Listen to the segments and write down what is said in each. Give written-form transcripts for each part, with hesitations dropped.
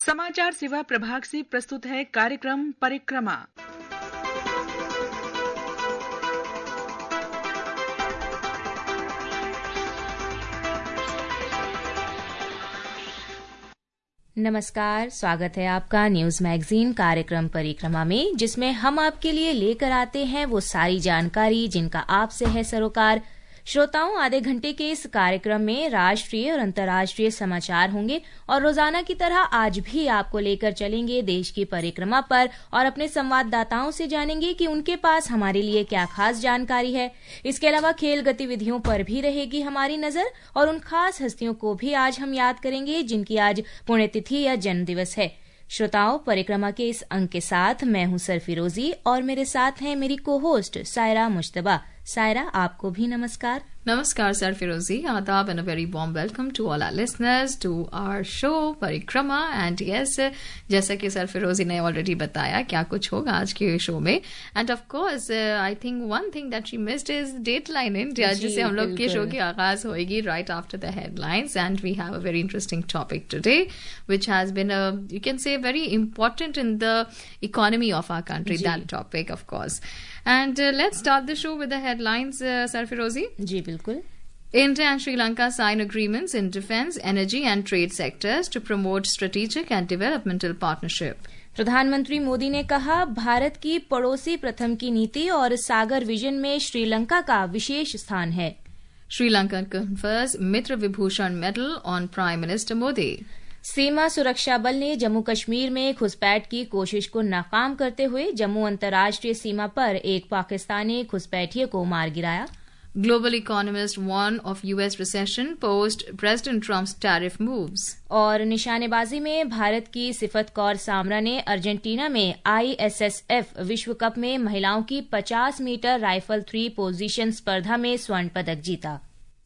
समाचार सेवा प्रभाग से प्रस्तुत है कार्यक्रम परिक्रमा। नमस्कार, स्वागत है आपका न्यूज मैगजीन कार्यक्रम परिक्रमा में, जिसमें हम आपके लिए लेकर आते हैं वो सारी जानकारी जिनका आपसे है सरोकार। श्रोताओं, आधे घंटे के इस कार्यक्रम में राष्ट्रीय और अंतर्राष्ट्रीय समाचार होंगे और रोजाना की तरह आज भी आपको लेकर चलेंगे देश की परिक्रमा पर और अपने संवाददाताओं से जानेंगे कि उनके पास हमारे लिए क्या खास जानकारी है। इसके अलावा खेल गतिविधियों पर भी रहेगी हमारी नजर और उन खास हस्तियों को भी आज हम याद करेंगे जिनकी आज पुण्यतिथि या जन्मदिवस है। श्रोताओं, परिक्रमा के इस अंक के साथ मैं हूं सरफिरोजी और मेरे साथ हैं मेरी को होस्ट सायरा मुश्तबा। सायरा, आपको भी नमस्कार। नमस्कार सरफिरोजी, आदाब and a very warm welcome to all our listeners to our show परिक्रमा। एंड यस, जैसा कि सरफिरोजी ने ऑलरेडी बताया क्या कुछ होगा आज के शो में। And of course I think one thing that she missed is dateline India, जिससे हम लोग के शो की आगाज होगी right after the headlines. And we have a very interesting topic today which has been you can say very important in the economy of our country, that topic of course. And let's start the show with the headlines, Sarfirozi. जी बिल्कुल। India and Sri Lanka sign agreements in defense, energy and trade sectors to promote strategic and developmental partnership. प्रधानमंत्री मोदी ने कहा, भारत की पड़ोसी प्रथम की नीति और सागर विजन में श्रीलंका का विशेष स्थान है। Sri Lanka confers Mitra Vibhushan Medal on Prime Minister Modi. सीमा सुरक्षा बल ने जम्मू कश्मीर में घुसपैठ की कोशिश को नाकाम करते हुए जम्मू अंतर्राष्ट्रीय सीमा पर एक पाकिस्तानी घुसपैठिए को मार गिराया। Global economists warn of US recession post President Trump's tariff moves. और निशानेबाजी में भारत की सिफत कौर सामरा ने अर्जेंटीना में ISSF विश्व कप में महिलाओं की 50 मीटर राइफल 3 पोजीशन स्पर्धा में स्वर्ण पदक जीता।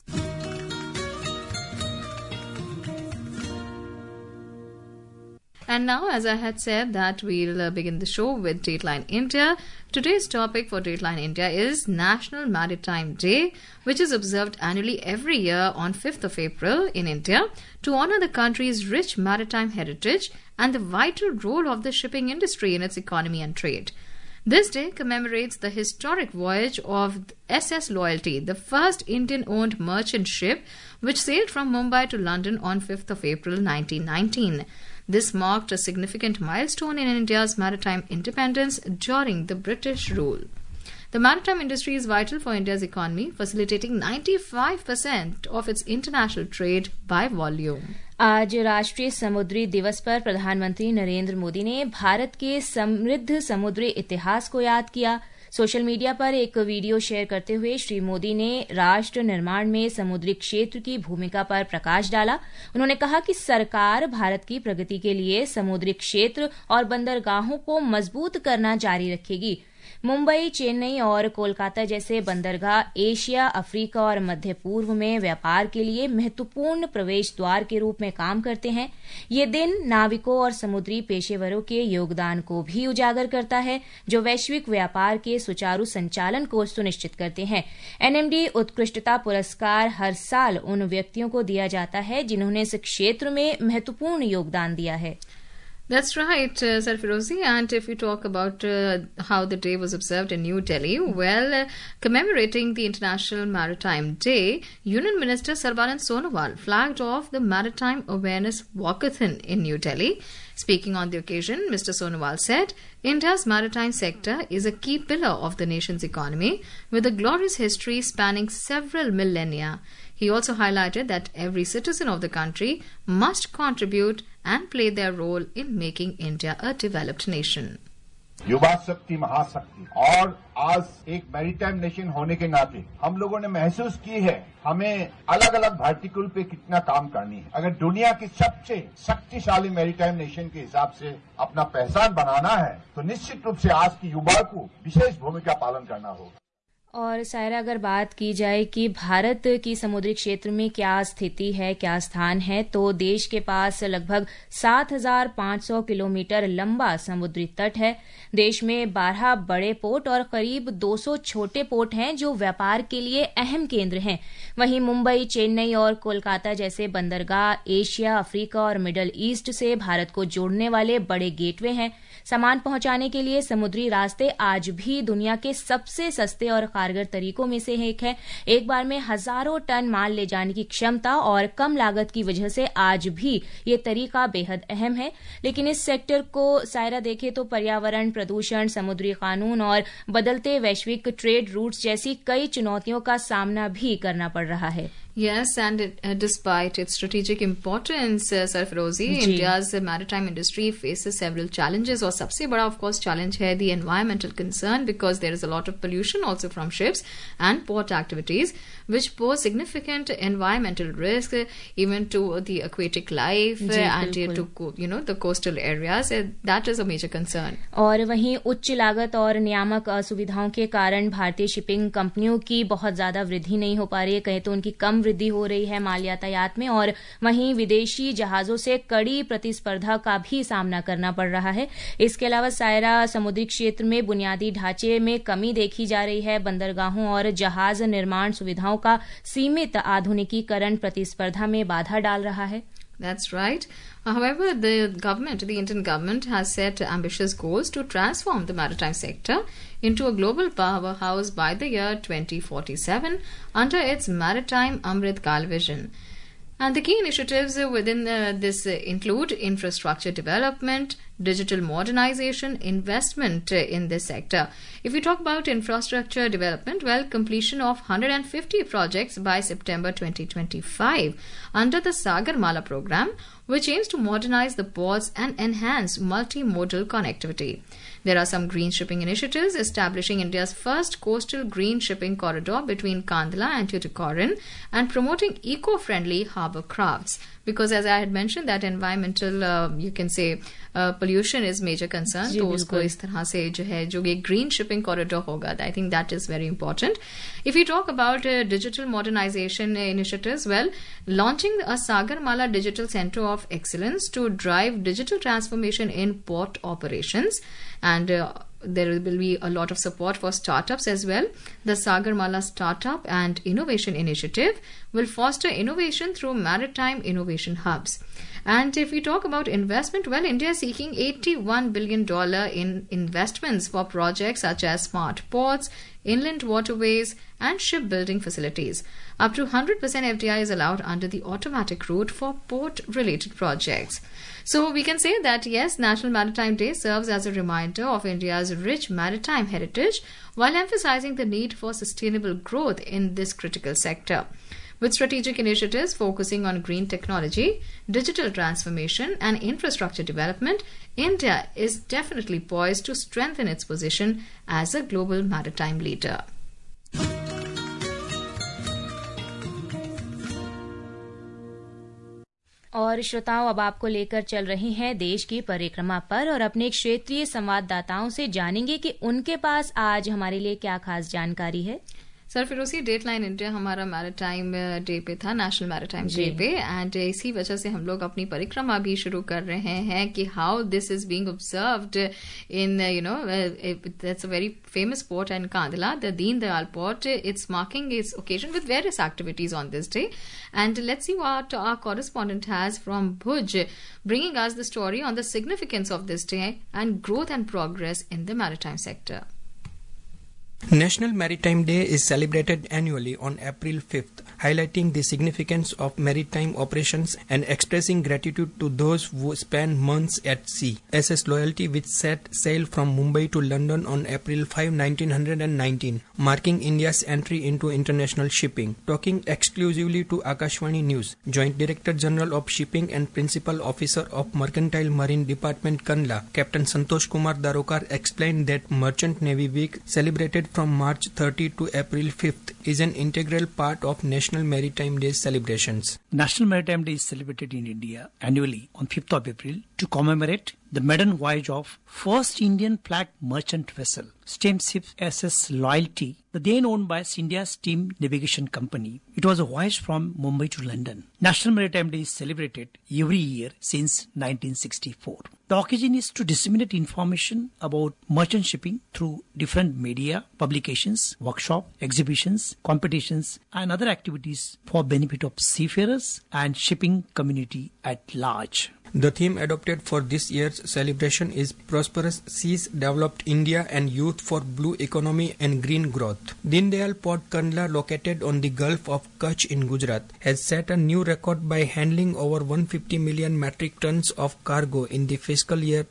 And now, as I had said, that we'll begin the show with Dateline India. Today's topic for Dateline India is National Maritime Day, which is observed annually every year on 5th of April in India to honor the country's rich maritime heritage and the vital role of the shipping industry in its economy and trade. This day commemorates the historic voyage of SS Loyalty, the first Indian-owned merchant ship which sailed from Mumbai to London on 5th of April 1919. This marked a significant milestone in India's maritime independence during the British rule. The maritime industry is vital for India's economy, facilitating 95% of its international trade by volume. आज राष्ट्रीय समुद्री दिवस पर प्रधानमंत्री नरेंद्र मोदी ने भारत के समृद्ध समुद्री इतिहास को याद किया। सोशल मीडिया पर एक वीडियो शेयर करते हुए श्री मोदी ने राष्ट्र निर्माण में समुद्री क्षेत्र की भूमिका पर प्रकाश डाला। उन्होंने कहा कि सरकार भारत की प्रगति के लिए समुद्री क्षेत्र और बंदरगाहों को मजबूत करना जारी रखेगी। मुंबई, चेन्नई और कोलकाता जैसे बंदरगाह एशिया, अफ्रीका और मध्य पूर्व में व्यापार के लिए महत्वपूर्ण प्रवेश द्वार के रूप में काम करते हैं। ये दिन नाविकों और समुद्री पेशेवरों के योगदान को भी उजागर करता है, जो वैश्विक व्यापार के सुचारू संचालन को सुनिश्चित करते हैं। एनएमडी उत्कृष्टता पुरस्कार हर साल उन व्यक्तियों को दिया जाता है जिन्होंने इस क्षेत्र में महत्वपूर्ण योगदान दिया है। That's right, Sarfirozi. And if we talk about how the day was observed in New Delhi, well, commemorating the International Maritime Day, Union Minister Sarbanand Sonowal flagged off the Maritime Awareness Walkathon in New Delhi. Speaking on the occasion, Mr. Sonowal said, India's maritime sector is a key pillar of the nation's economy with a glorious history spanning several millennia. He also highlighted that every citizen of the country must contribute and play their role in making India a developed nation. युवा शक्ति महाशक्ति, और आज एक maritime nation होने के नाते हम लोगों ने महसूस की है हमें अलग अलग वर्टिकल पे कितना काम करनी है। अगर दुनिया की सबसे शक्तिशाली मैरीटाइम नेशन के हिसाब से अपना पहचान बनाना है तो निश्चित रूप से आज की युवा को विशेष भूमिका पालन करना होगा। और सायरा, अगर बात की जाए कि भारत की समुद्री क्षेत्र में क्या स्थिति है, क्या स्थान है, तो देश के पास लगभग 7,500 किलोमीटर लंबा समुद्री तट है। देश में 12 बड़े पोर्ट और करीब 200 छोटे पोर्ट हैं जो व्यापार के लिए अहम केंद्र हैं। वहीं मुंबई, चेन्नई और कोलकाता जैसे बंदरगाह एशिया, अफ्रीका और मिडल ईस्ट से भारत को जोड़ने वाले बड़े गेटवे हैं। सामान पहुंचाने के लिए समुद्री रास्ते आज भी दुनिया के सबसे सस्ते और कारगर तरीकों में से एक है। एक बार में हजारों टन माल ले जाने की क्षमता और कम लागत की वजह से आज भी ये तरीका बेहद अहम है। लेकिन इस सेक्टर को सायरा देखे तो पर्यावरण, प्रदूषण, समुद्री कानून और बदलते वैश्विक ट्रेड रूट्स जैसी कई चुनौतियों का सामना भी करना पड़ रहा है। Yes, and despite its strategic importance, Sarfarozi, India's maritime industry faces several challenges. और सबसे बड़ा, of course, challenge है the environmental concern, because there is a lot of pollution also from ships and port activities, which pose significant environmental risk even to the aquatic life and to the coastal areas. That is a major concern. और वहीं उच्च लागत और नियामक असुविधाओं के कारण भारतीय shipping कंपनियों की बहुत ज्यादा वृद्धि नहीं हो पा रही है। कहें तो उनकी कम वृद्धि हो रही है माल यातायात में, और वहीं विदेशी जहाजों से कड़ी प्रतिस्पर्धा का भी सामना करना पड़ रहा है। इसके अलावा सायरा, समुद्री क्षेत्र में बुनियादी ढांचे में कमी देखी जा रही है। बंदरगाहों और जहाज निर्माण सुविधाओं का सीमित आधुनिकीकरण प्रतिस्पर्धा में बाधा डाल रहा है। That's right. However, the Indian government has set ambitious goals to transform the maritime sector into a global powerhouse by the year 2047 under its Maritime Amrit Kal vision. And the key initiatives within this include infrastructure development, digital modernization, investment in this sector. If we talk about infrastructure development, well, completion of 150 projects by September 2025 under the Sagarmala program, which aims to modernize the ports and enhance multimodal connectivity. There are some green shipping initiatives establishing India's first coastal green shipping corridor between Kandla and Tuticorin and promoting eco-friendly harbour crafts. Because as I had mentioned that environmental, you can say, pollution is major concern. तो उसको इस तरह से जो ये green shipping corridor होगा, I think that is very important. If we talk about digital modernization initiatives, well, launching a Sagarmala Digital Center of Excellence to drive digital transformation in port operations, and there will be a lot of support for startups as well. The Sagarmala Startup and Innovation Initiative will foster innovation through maritime innovation hubs. And if we talk about investment, well, India is seeking $81 billion in investments for projects such as smart ports, inland waterways, and shipbuilding facilities. Up to 100% FDI is allowed under the automatic route for port-related projects. So we can say that, yes, National Maritime Day serves as a reminder of India's rich maritime heritage while emphasizing the need for sustainable growth in this critical sector. With strategic initiatives focusing on green technology, digital transformation, and infrastructure development, India is definitely poised to strengthen its position as a global maritime leader. और श्रोताओं, अब आपको लेकर चल रहे हैं देश की परिक्रमा पर और अपने क्षेत्रीय संवाददाताओं से जानेंगे कि उनके पास आज हमारे लिए क्या खास जानकारी है। सरफिरोजी, डेटलाइन इंडिया हमारा मैरिटाइम डे पे था, नेशनल मैरिटाइम डे पे, एंड इसी वजह से हम लोग अपनी परिक्रमा भी शुरू कर रहे हैं कि how this is being observed in that's a very famous port in Kandla, the Deen Dayal port. It's marking its occasion with various activities on this day, and let's see what our correspondent has from Bhuj bringing us the story on the significance of this day and growth and progress in the maritime sector. National Maritime Day is celebrated annually on April 5th, highlighting the significance of maritime operations and expressing gratitude to those who spend months at sea. SS Loyalty, which set sail from Mumbai to London on April 5, 1919, marking India's entry into international shipping. Talking exclusively to Akashvani News, Joint Director General of Shipping and Principal Officer of Mercantile Marine Department Kandla, Captain Santosh Kumar Darokar explained that Merchant Navy Week, celebrated from March 30 to April 5th is an integral part of National Maritime Day celebrations. National Maritime Day is celebrated in India annually on 5th of April to commemorate the maiden voyage of first Indian flag merchant vessel, steamship SS Loyalty, the then owned by India Steam Navigation Company. It was a voyage from Mumbai to London. National Maritime Day is celebrated every year since 1964. The occasion is to disseminate information about merchant shipping through different media, publications, workshops, exhibitions, competitions, and other activities for benefit of seafarers and shipping community at large. The theme adopted for this year's celebration is Prosperous Seas, Developed India and Youth for Blue Economy and Green Growth. Deen Dayal Port Kandla, located on the Gulf of Kutch in Gujarat, has set a new record by handling over 150 million metric tons of cargo in the fiscal year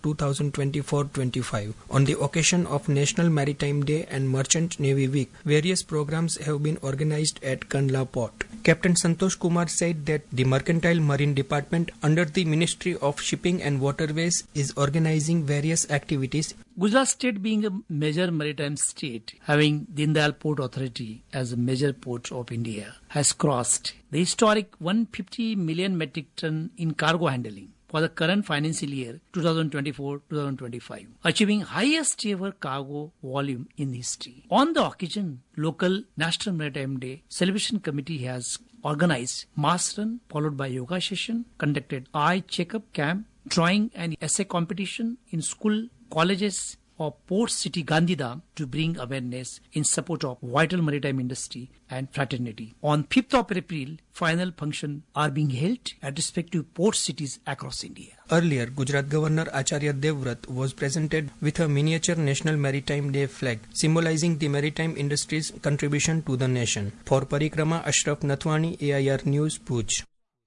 2024-25. On the occasion of National Maritime Day and Merchant Navy Week, various programs have been organized at Kandla Port. Captain Santosh Kumar said that the Mercantile Marine Department under the Ministry of Shipping and Waterways is organizing various activities. Gujarat state being a major maritime state, having Deen Dayal Port Authority as a major port of India, has crossed the historic 150 million metric ton in cargo handling for the current financial year 2024-2025, achieving highest ever cargo volume in history. On the occasion, local National Maritime Day Celebration Committee has organized mass run followed by yoga session, conducted eye checkup camp, drawing and essay competition in school, colleges of Port City Gandhidham to bring awareness in support of vital maritime industry and fraternity. On 5th of April, final functions are being held at respective port cities across India. Earlier, Gujarat Governor Acharya Devvrat was presented with a miniature National Maritime Day flag symbolizing the maritime industry's contribution to the nation. For Parikrama, Ashraf Nathwani, AIR News, Bhuj.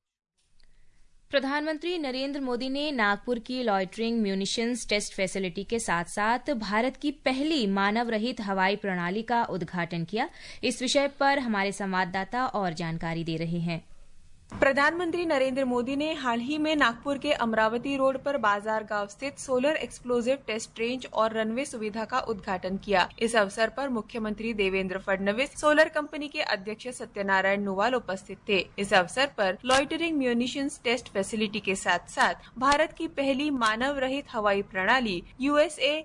प्रधानमंत्री नरेंद्र मोदी ने नागपुर की loitering munitions test facility के साथ साथ भारत की पहली मानव रहित हवाई प्रणाली का उद्घाटन किया। इस विषय पर हमारे संवाददाता और जानकारी दे रहे हैं। प्रधानमंत्री नरेंद्र मोदी ने हाल ही में नागपुर के अमरावती रोड पर बाजार गांव स्थित सोलर एक्सप्लोजिव टेस्ट रेंज और रनवे सुविधा का उद्घाटन किया। इस अवसर पर मुख्यमंत्री देवेंद्र फडणवीस, सोलर कंपनी के अध्यक्ष सत्यनारायण नुवाल उपस्थित थे। इस अवसर पर लॉइटरिंग म्यूनिशंस टेस्ट फैसिलिटी के साथ साथ भारत की पहली मानव रहित हवाई प्रणाली USA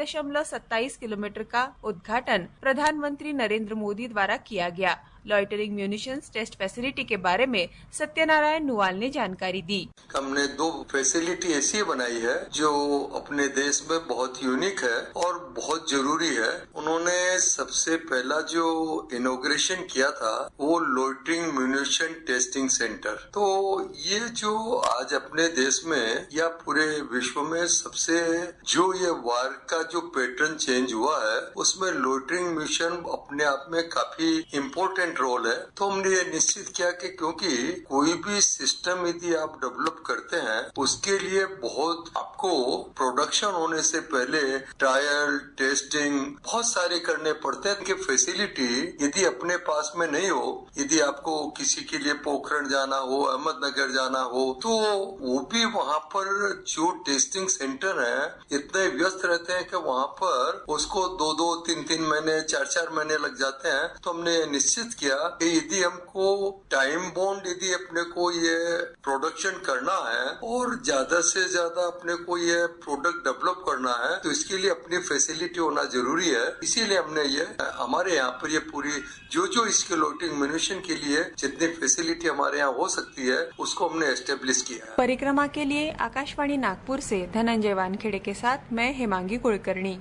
1.27 किलोमीटर का उद्घाटन प्रधानमंत्री नरेंद्र मोदी द्वारा किया गया। लॉइटरिंग म्यूनिशंस टेस्ट फैसिलिटी के बारे में सत्यनारायण नुवाल ने जानकारी दी। हमने 2 फैसिलिटी ऐसी बनाई है जो अपने देश में बहुत यूनिक है और बहुत जरूरी है। उन्होंने सबसे पहला जो इनॉग्रेशन किया था वो लॉइटरिंग म्यूनिशन टेस्टिंग सेंटर। तो ये जो आज अपने देश में या पूरे विश्व में सबसे जो ये वार का जो पैटर्न चेंज हुआ है उसमें लॉइटरिंग म्यूनिशन अपने आप में काफी इम्पोर्टेंट रोल है। तो हमने ये निश्चित किया कि क्योंकि कोई भी सिस्टम यदि आप डेवलप करते हैं उसके लिए बहुत आपको प्रोडक्शन होने से पहले ट्रायल टेस्टिंग बहुत सारे करने पड़ते हैं कि फैसिलिटी यदि अपने पास में नहीं हो, यदि आपको किसी के लिए पोखरण जाना हो, अहमदनगर जाना हो, तो वो भी वहाँ पर जो टेस्टिंग सेंटर है इतने व्यस्त रहते हैं कि वहाँ पर उसको 2-2, 3-3 महीने, 4-4 महीने लग जाते हैं। तो हमने निश्चित किया कि यदि हमको टाइम बॉन्ड यदि अपने को ये प्रोडक्शन करना है और ज्यादा से ज्यादा अपने को ये प्रोडक्ट डेवलप करना है तो इसके लिए अपनी फैसिलिटी होना जरूरी है। इसीलिए हमने ये हमारे यहाँ पर ये पूरी जो इसके लॉइटरिंग म्यूनिशन के लिए जितनी फैसिलिटी हमारे यहाँ हो सकती है उसको हमने एस्टेब्लिश किया है। परिक्रमा के लिए आकाशवाणी नागपुर से धनंजय वानखेड़े के साथ मैं Hemangi Kulkarni.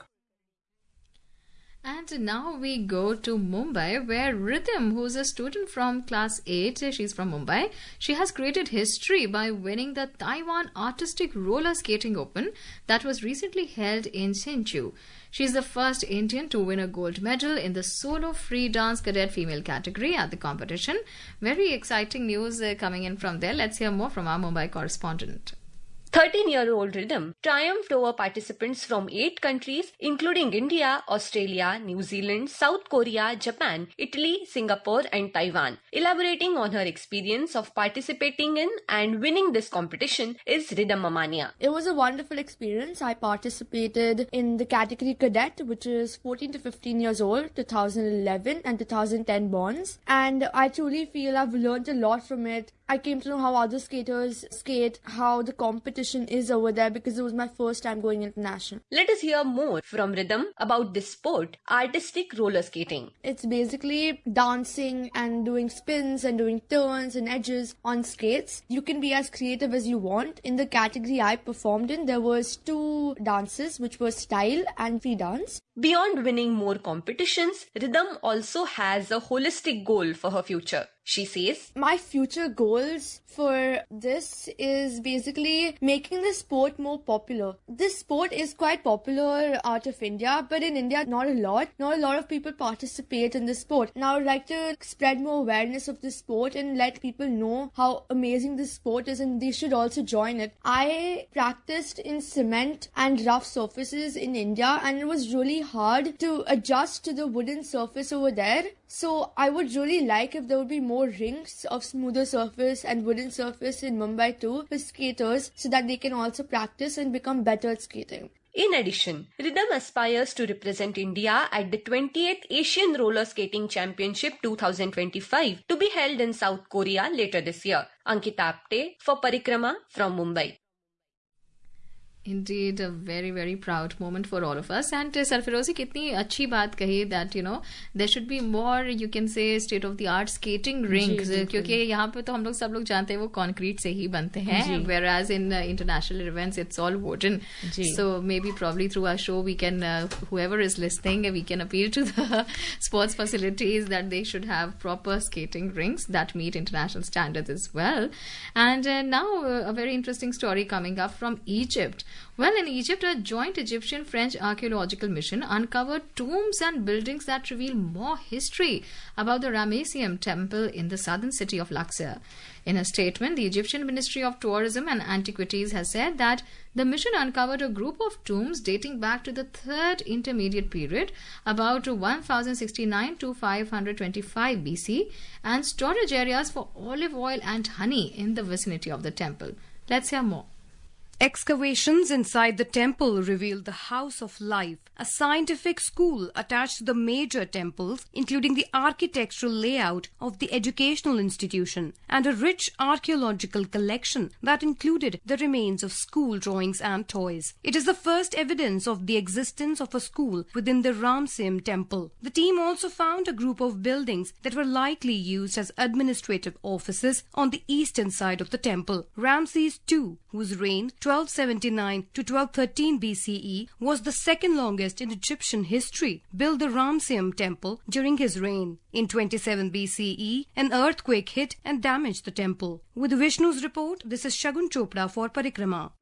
And now we go to Mumbai, where Rhythm, who's a student from class 8, she's from Mumbai, she has created history by winning the Taiwan Artistic Roller Skating Open that was recently held in Hsinchu. She's the first Indian to win a gold medal in the solo free dance cadet female category at the competition. Very exciting news coming in from there. Let's hear more from our Mumbai correspondent. 13-year-old Rhythm triumphed over participants from 8 countries including India, Australia, New Zealand, South Korea, Japan, Italy, Singapore and Taiwan. Elaborating on her experience of participating in and winning this competition is Rhythm Mamania. It was a wonderful experience. I participated in the category cadet, which is 14 to 15 years old, 2011 and 2010 bonds. And I truly feel I've learned a lot from it. I came to know how other skaters skate, how the competition is over there, because it was my first time going international. Let us hear more from Rhythm about this sport, artistic roller skating. It's basically dancing and doing spins and doing turns and edges on skates. You can be as creative as you want. In the category I performed in, there was 2 dances, which were style and free dance. Beyond winning more competitions, Rhythm also has a holistic goal for her future. She says, my future goals for this is basically making the sport more popular. This sport is quite popular out of India, but in India, not a lot. Not a lot of people participate in this sport. Now, I would like to spread more awareness of this sport and let people know how amazing this sport is, and they should also join it. I practiced in cement and rough surfaces in India, and it was really hard to adjust to the wooden surface over there. So I would really like if there would be more rinks of smoother surface and wooden surface in Mumbai too for skaters, so that they can also practice and become better at skating. In addition, Rhythm aspires to represent India at the 20th Asian Roller Skating Championship 2025 to be held in South Korea later this year. Ankita Apte for Parikrama from Mumbai. Indeed, a very, very proud moment for all of us. And Sarfarozi, kitni achhi baat kahi that, you know, there should be more, you can say, state-of-the-art skating rinks. Kyunki yahan pe to hum log sab log jante hain wo concrete se hi bante hain. Whereas in international events, it's all wooden. So maybe probably through our show, we can, whoever is listening, we can appeal to the sports facilities that they should have proper skating rinks that meet international standards as well. And now a very interesting story coming up from Egypt. Well, in Egypt, a joint Egyptian-French archaeological mission uncovered tombs and buildings that reveal more history about the Ramesseum temple in the southern city of Luxor. In a statement, the Egyptian Ministry of Tourism and Antiquities has said that the mission uncovered a group of tombs dating back to the 3rd intermediate period, about 1069 to 525 BC, and storage areas for olive oil and honey in the vicinity of the temple. Let's hear more. Excavations inside the temple revealed the House of Life, a scientific school attached to the major temples, including the architectural layout of the educational institution, and a rich archaeological collection that included the remains of school drawings and toys. It is the first evidence of the existence of a school within the Ramesseum temple. The team also found a group of buildings that were likely used as administrative offices on the eastern side of the temple. Ramses II, whose reign 1279 to 1213 BCE was the second longest in Egyptian history, built the Ramesseum temple during his reign. In 27 BCE, an earthquake hit and damaged the temple. With Vishnu's report, this is Shagun Chopra for Parikrama.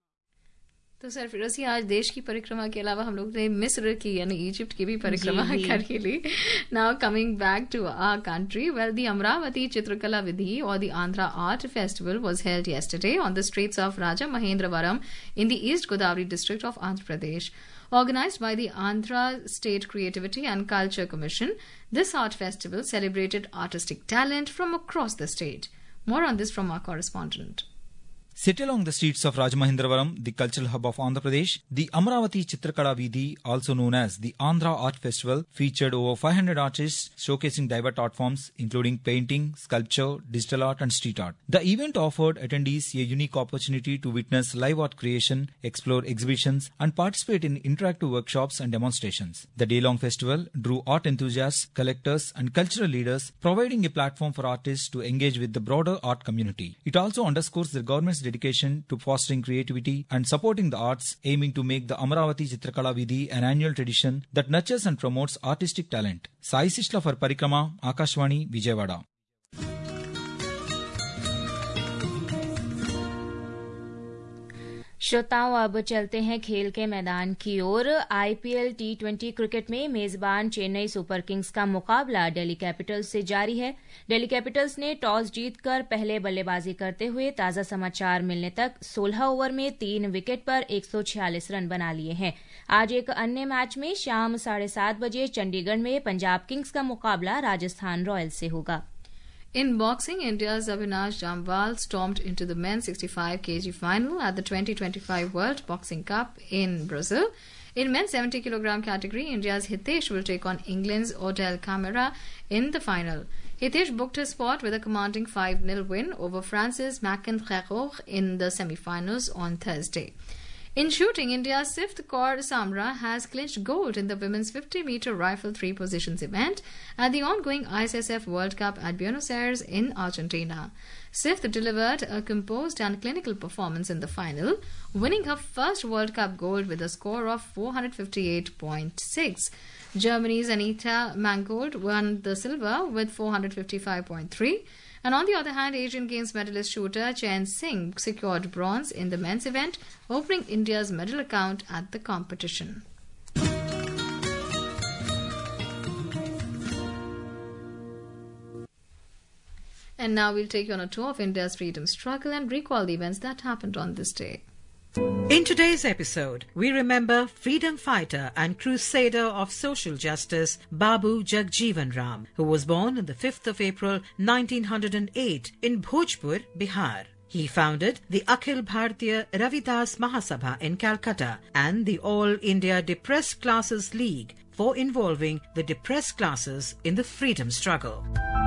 तो sir फिरोजी आज देश की परिक्रमा के अलावा हम लोग ने मिस्र की यानी इजिप्ट की भी परिक्रमा कर ही ली. Now coming back to our country, well the Amaravati Chitrakala Veedhi और the Andhra art festival was held yesterday on the streets of Rajamahendravaram in the East Godavari district of Andhra Pradesh. Organized by the Andhra State Creativity and Culture Commission, this art festival celebrated artistic talent from across the state. More on this from our correspondent. Set along the streets of Rajamahendravaram, the cultural hub of Andhra Pradesh, the Amravati Chitrakala Vidhi, also known as the Andhra Art Festival, featured over 500 artists showcasing diverse art forms including painting, sculpture, digital art and street art. The event offered attendees a unique opportunity to witness live art creation, explore exhibitions and participate in interactive workshops and demonstrations. The day-long festival drew art enthusiasts, collectors and cultural leaders, providing a platform for artists to engage with the broader art community. It also underscores the government's dedication to fostering creativity and supporting the arts, aiming to make the Amravati Chitrakala Vidhi an annual tradition that nurtures and promotes artistic talent. Sai Sishla for Parikrama, Akashvani, Vijayawada. श्रोताओं, अब चलते हैं खेल के मैदान की ओर। IPL T20 cricket में मेजबान चेन्नई सुपर किंग्स का मुकाबला दिल्ली कैपिटल्स से जारी है। दिल्ली कैपिटल्स ने टॉस जीतकर पहले बल्लेबाजी करते हुए ताजा समाचार मिलने तक 16 ओवर में 3 विकेट पर 146 रन बना लिए हैं। आज एक अन्य मैच में शाम 7:30 बजे चंडीगढ़ में पंजाब किंग्स का मुकाबला राजस्थान रॉयल्स से होगा। In boxing, India's Avinash Jamwal stormed into the men's 65 kg final at the 2025 World Boxing Cup in Brazil. In men's 70 kg category, India's Hitesh will take on England's Odell Camara in the final. Hitesh booked his spot with a commanding 5-0 win over France's Macken Frérot in the semi-finals on Thursday. In shooting, India's Sifat Kaur Samra has clinched gold in the women's 50-meter rifle 3 positions event at the ongoing ISSF World Cup at Buenos Aires in Argentina. Sifat delivered a composed and clinical performance in the final, winning her first World Cup gold with a score of 458.6. Germany's Anita Mangold won the silver with 455.3. And on the other hand, Asian Games medalist shooter Chen Singh secured bronze in the men's event, opening India's medal account at the competition. And now we'll take you on a tour of India's freedom struggle and recall the events that happened on this day. In today's episode, we remember freedom fighter and crusader of social justice Babu Jagjeevan Ram, who was born on the 5th of April 1908 in Bhojpur, Bihar. He founded the Akhil Bharatiya Ravidas Mahasabha in Calcutta and the All India Depressed Classes League for involving the depressed classes in the freedom struggle.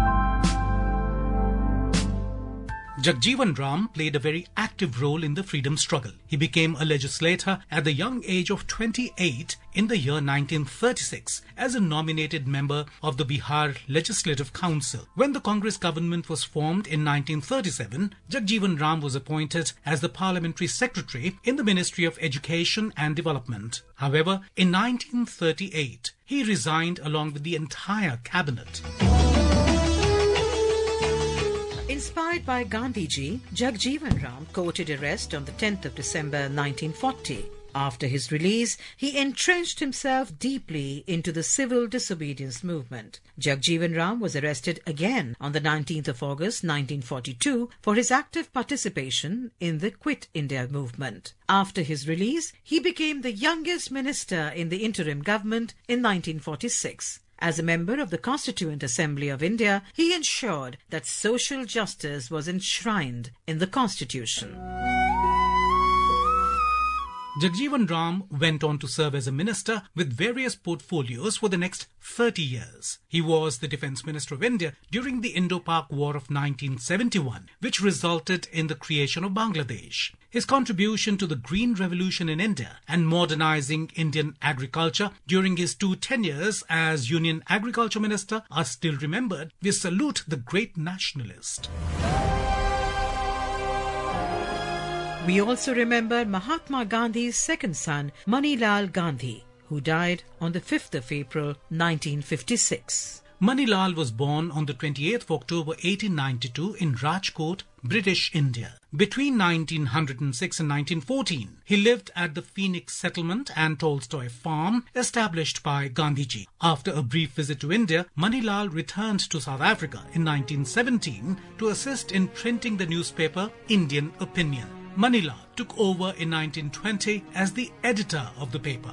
Jagjeevan Ram played a very active role in the freedom struggle. He became a legislator at the young age of 28 in the year 1936 as a nominated member of the Bihar Legislative Council. When the Congress government was formed in 1937, Jagjeevan Ram was appointed as the parliamentary secretary in the Ministry of Education and Development. However, in 1938, he resigned along with the entire cabinet. Inspired by Gandhiji, Jagjeevan Ram courted arrest on the 10th of December 1940. After his release, he entrenched himself deeply into the civil disobedience movement. Jagjeevan Ram was arrested again on the 19th of August 1942 for his active participation in the Quit India movement. After his release, he became the youngest minister in the interim government in 1946. As a member of the Constituent Assembly of India, he ensured that social justice was enshrined in the Constitution. Jagjeevan Ram went on to serve as a minister with various portfolios for the next 30 years. He was the Defence Minister of India during the Indo-Pak War of 1971, which resulted in the creation of Bangladesh. His contribution to the Green Revolution in India and modernizing Indian agriculture during his 2 tenures as Union Agriculture Minister are still remembered. We salute the great nationalist. We also remember Mahatma Gandhi's second son, Manilal Gandhi, who died on the 5th of April 1956. Manilal was born on the 28th of October 1892 in Rajkot, British India. Between 1906 and 1914, he lived at the Phoenix Settlement and Tolstoy Farm established by Gandhiji. After a brief visit to India, Manilal returned to South Africa in 1917 to assist in printing the newspaper Indian Opinion. Manilal took over in 1920 as the editor of the paper.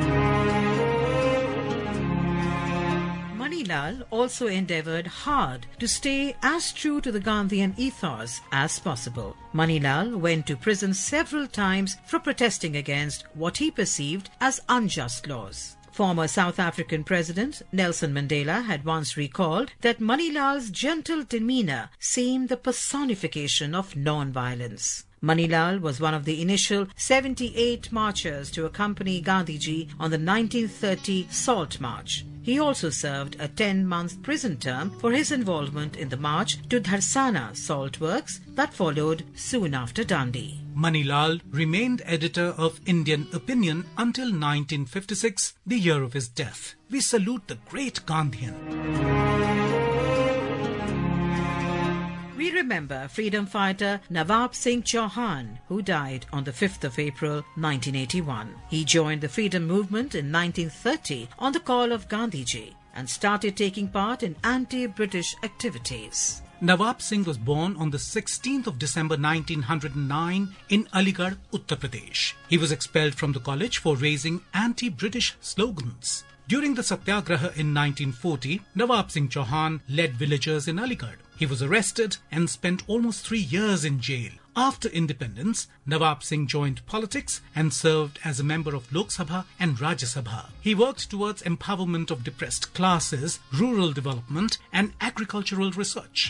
Manilal also endeavoured hard to stay as true to the Gandhian ethos as possible. Manilal went to prison several times for protesting against what he perceived as unjust laws. Former South African President Nelson Mandela had once recalled that Manilal's gentle demeanour seemed the personification of non-violence. Manilal was one of the initial 78 marchers to accompany Gandhiji on the 1930 Salt March. He also served a 10-month prison term for his involvement in the march to Dharsana salt works that followed soon after Dandi. Manilal remained editor of Indian Opinion until 1956, the year of his death. We salute the great Gandhian. We remember freedom fighter Nawab Singh Chauhan, who died on the 5th of April 1981. He joined the freedom movement in 1930 on the call of Gandhiji and started taking part in anti-British activities. Nawab Singh was born on the 16th of December 1909 in Aligarh, Uttar Pradesh. He was expelled from the college for raising anti-British slogans. During the Satyagraha in 1940, Nawab Singh Chauhan led villagers in Aligarh. He was arrested and spent almost 3 years in jail. After independence, Nawab Singh joined politics and served as a member of Lok Sabha and Rajya Sabha. He worked towards empowerment of depressed classes, rural development and agricultural research.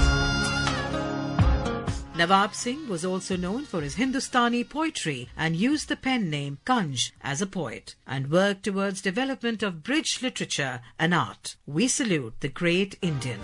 Nawab Singh was also known for his Hindustani poetry and used the pen name Kanj as a poet and worked towards development of bridge literature and art. We salute the great Indian.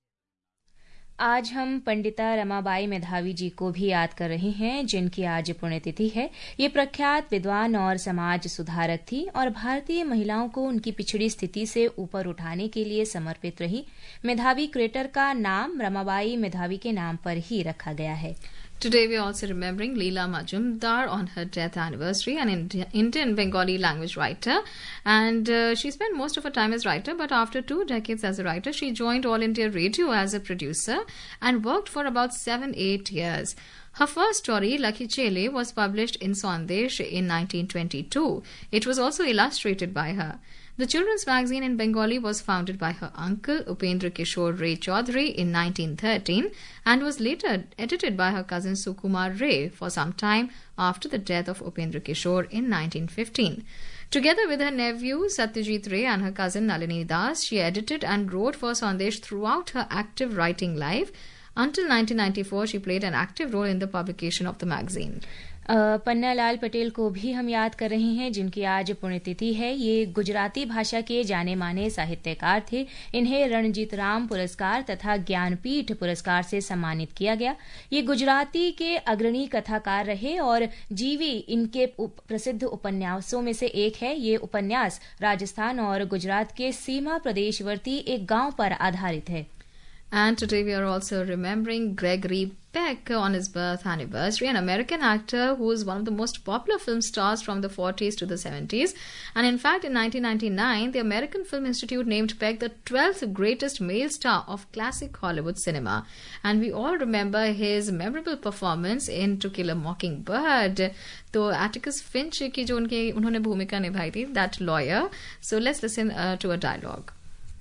आज हम पंडिता रमाबाई मेधावी जी को भी याद कर रहे हैं, जिनकी आज पुण्यतिथि है। ये प्रख्यात विद्वान और समाज सुधारक थी और भारतीय महिलाओं को उनकी पिछड़ी स्थिति से ऊपर उठाने के लिए समर्पित रही। मेधावी क्रेटर का नाम रमाबाई मेधावी के नाम पर ही रखा गया है। Today we are also remembering Leela Majumdar on her death anniversary, an Indian Bengali language writer. And she spent most of her time as writer, but after 2 decades as a writer, she joined All India Radio as a producer and worked for about 7-8 years. Her first story, Lucky Chele, was published in Sandesh in 1922. It was also illustrated by her. The children's magazine in Bengali was founded by her uncle, Upendra Kishore Ray Chaudhary, in 1913 and was later edited by her cousin Sukumar Ray for some time after the death of Upendra Kishore in 1915. Together with her nephew Satyajit Ray and her cousin Nalini Das, she edited and wrote for Sandesh throughout her active writing life. Until 1994, she played an active role in the publication of the magazine. Pannalal Patel को भी हम याद कर रहे हैं, जिनकी आज पुण्यतिथि है। ये गुजराती भाषा के जाने माने साहित्यकार थे। इन्हें रणजीत राम पुरस्कार तथा ज्ञानपीठ पुरस्कार से सम्मानित किया गया। ये गुजराती के अग्रणी कथाकार रहे और जीवी इनके प्रसिद्ध उपन्यासों में से एक है। ये उपन्यास राजस्थान और गुजरात के सीमा प्रदेशवर्ती एक गांव पर आधारित है। And today we are also remembering Gregory Peck on his birth anniversary, an American actor who was one of the most popular film stars from the 40s to the 70s. And in fact, in 1999, the American Film Institute named Peck the 12th greatest male star of classic Hollywood cinema. And we all remember his memorable performance in To Kill a Mockingbird. तो Atticus Finch की जो उन्होंने भूमिका निभाई थी, that lawyer. So let's listen to a dialogue.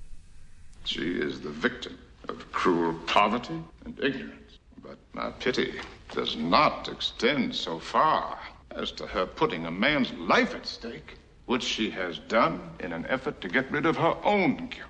She is the victim of cruel poverty and ignorance. But my pity does not extend so far as to her putting a man's life at stake, which she has done in an effort to get rid of her own guilt.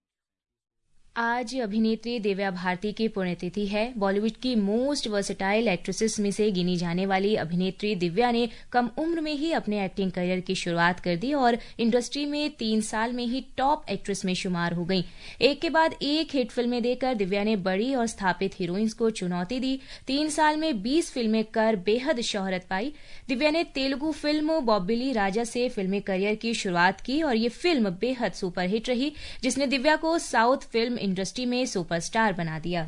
आज अभिनेत्री दिव्या भारती की पुण्यतिथि है। बॉलीवुड की most versatile actresses में से गिनी जाने वाली अभिनेत्री दिव्या ने कम उम्र में ही अपने एक्टिंग करियर की शुरुआत कर दी और इंडस्ट्री में 3 साल में ही टॉप एक्ट्रेस में शुमार हो गई। एक के बाद एक हिट फिल्में देकर दिव्या ने बड़ी और स्थापित हीरोइंस को चुनौती दी। 3 साल में 20 फिल्में कर बेहद शोहरत पाई। दिव्या ने तेलुगु फिल्म बॉबिली राजा से फिल्मी करियर की शुरुआत की और ये फिल्म बेहद सुपरहिट रही, जिसने दिव्या को साउथ फिल्म इंडस्ट्री में सुपरस्टार बना दिया।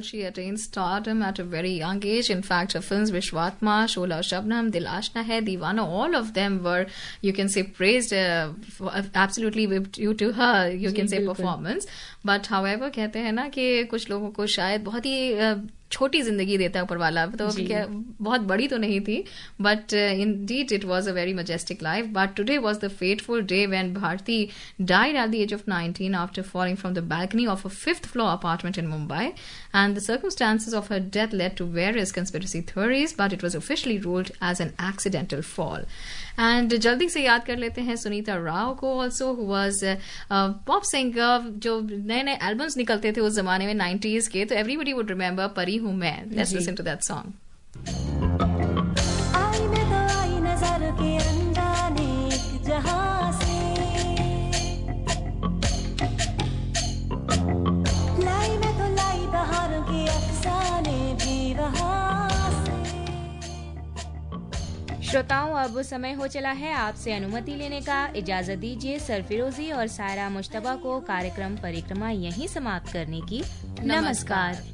she attained stardom at a very young age. In fact, her films Vishwatma, Shola Shabnam, Dil Ashna Hai, Deewana, all of them were, you can say, praised absolutely due to her, you can say, performance. But however, कहते हैं ना कि कुछ लोगों को शायद बहुत ही छोटी जिंदगी देता है ऊपर वाला, तो बहुत बड़ी तो नहीं थी, but indeed it was a very majestic life. But today was the fateful day when Bharti died at the age of 19 after falling from the balcony of a 5th floor apartment in Mumbai, and the circumstances of her death led to various conspiracy theories, but it was officially ruled as an accidental fall. And जल्दी से याद कर लेते हैं सुनीता राव को also, who was pop singer, जो नए नए एल्बम्स निकलते थे उस जमाने में 90s के, तो everybody would remember परी हूँ मैं. Let's listen to that song. श्रोताओं, अब समय हो चला है आपसे अनुमति लेने का. इजाजत दीजिए सरफिरोजी और सायरा मुश्तबा को कार्यक्रम परिक्रमा यहीं समाप्त करने की. नमस्कार.